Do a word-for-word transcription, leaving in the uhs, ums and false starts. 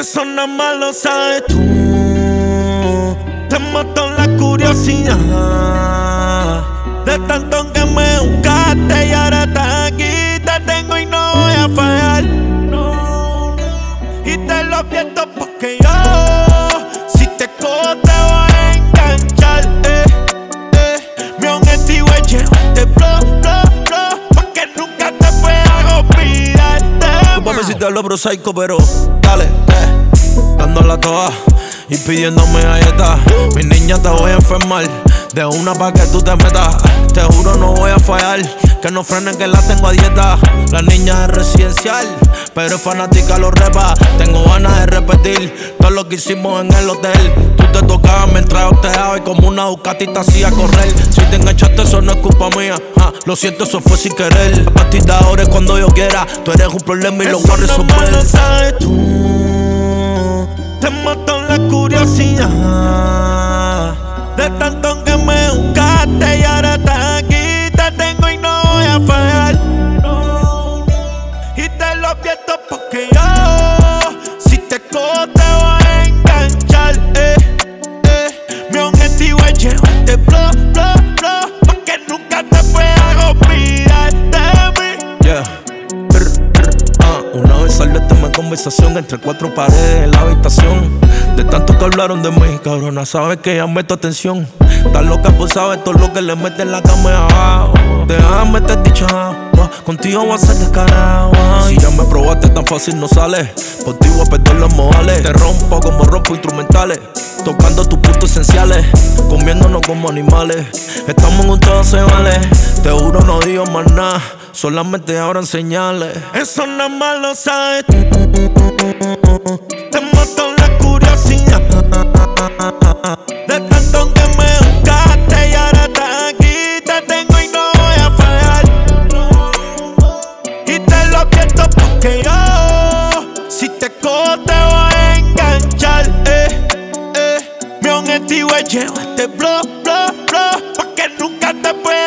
Eso nada más lo sabes tú. Te mató la curiosidad de tanto que me buscaste y ahora estás aquí. Te tengo y no voy a fallar. No, no. Y te lo advierto porque yo, si te cojo te voy a enganchar. Eh, eh. Mi objetivo es llevarte blow, blow, blow, pa' que nunca te pueda olvidar. Discúlpame si te hablo prosaico, pero dale, eh. Dándola toda y pidiéndome galletas. Mi niña, te voy a enfermar de una pa' que tú te metas. Te juro no voy a fallar, que no frenen que la tengo a dieta. La niña es residencial, pero es fanática los repas. Tengo ganas de repetir todo lo que hicimos en el hotel. Tú te tocabas mientras yo te daba y como una Ducati te hacía correr. Si te enganchaste eso no es culpa mía, ah, lo siento, eso fue sin querer. A partir de ahora es cuando yo quiera. Tú eres un problema y lo voy a resolver. Eso lo sabes tú. Te mató la curiosidad de tanto que me buscaste y ahora estás aquí. Te tengo y no voy a fallar. No, no. Y te lo advierto porque yo, si te cojo te voy a enganchar. Eh, eh. Mi objetivo es llevarte blow, blow, blow, pa' que nunca te pueda olvidar de mí. Yeah. Una vez salió el tema de conversación entre cuatro paredes en la habitación. De tanto que hablaron de mí, cabrona, sabes que ya meto atención. Estás loca por saber todo lo que le mete en la cama y abajo. Déjame te dicho, contigo voy a ser descarado. Si ya me probaste tan fácil no sale, por ti voy a perder los modales. Te rompo como rompo instrumentales, tocando tus puntos esenciales, comiéndonos como animales. Estamos en un todo se vale, te juro no digo más nada, solamente habrán señales. Eso nada más lo sabes tú. Te mató la curiosidad de tanto que me buscaste y ahora estás aquí. Te tengo y no voy a fallar. Y te lo advierto porque yo, si te cojo te voy a enganchar. Eh, eh. Mi objetivo es llevarte blow, blow, blow, pa' que nunca te pueda